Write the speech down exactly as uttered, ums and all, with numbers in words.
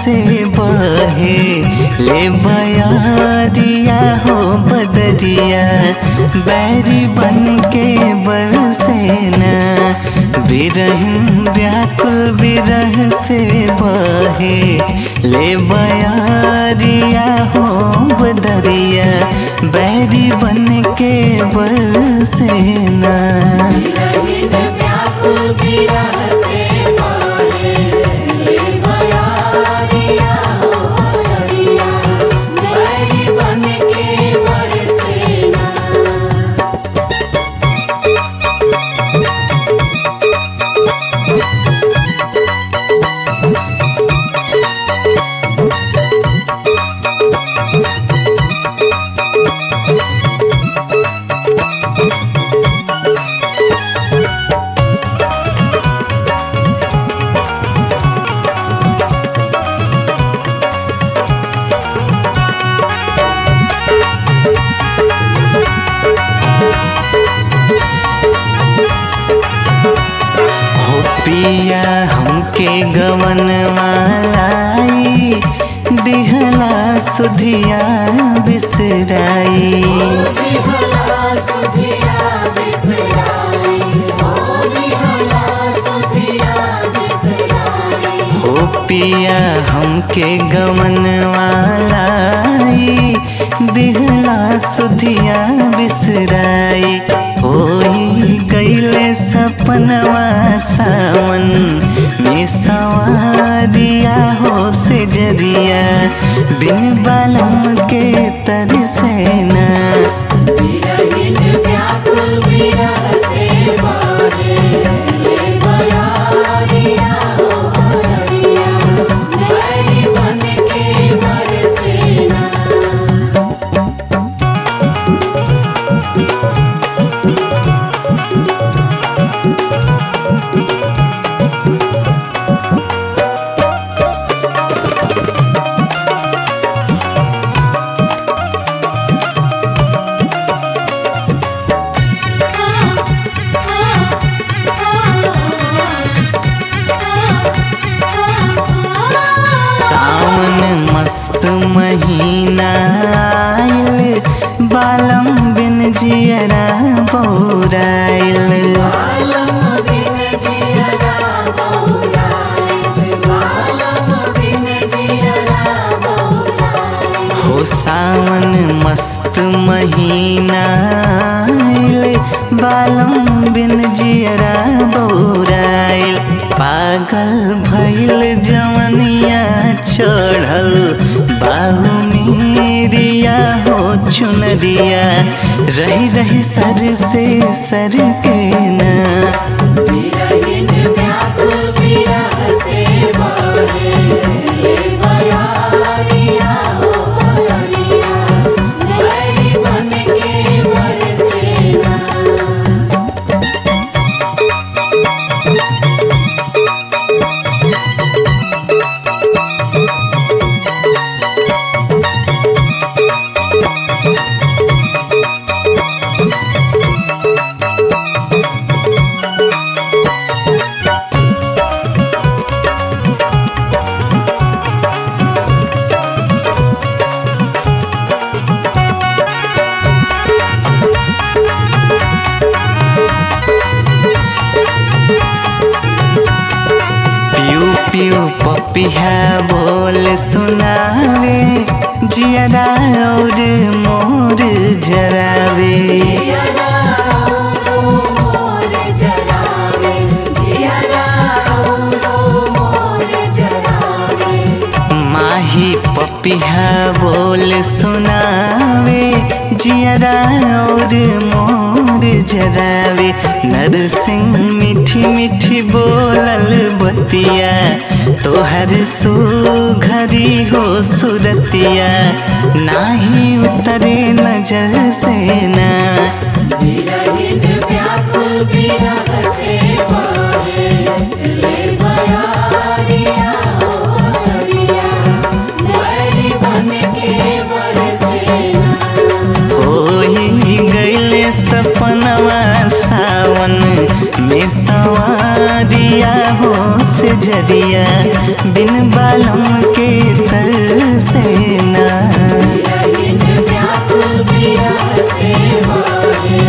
से बहे ले बयारिया हो बदरिया बैरी बन के बरसेना बिरहिन व्याकुल बिरह से बहे ले बयारिया हो बदरिया बैरी बन के बरसेना पिया हमके गवन मालाई दिहला सुधिया बिसराई हो पिया हमके गवन मालाई दिहला सुधिया बिसराई होई गईले सपनवा सावन में सवारिया हो से जरिया बिन बालम के तरसेना मस्त महीना आइल बालम बिन जियरा बौराइल हो सावन मस्त महीना आइल बालम बिन जियरा बौराइल पागल भइल जवनिया चढ़ल बाहु मेरिया हो चुनरिया रही रही सर से सर के ना पियो पपिया बोल सुनावे जियरा और मोर जरावे माही पपिया बोल सुनावे जियरा और मोर जरावे नरसिंह मीठी मीठी बोलल बतिया तोहर सुघरी हो सुरतिया नाही उतरे नजर से ना सपनवा सावन में सवारिया हो से से जरिया बिन बालम के तर से ना। व्याकुल पिया से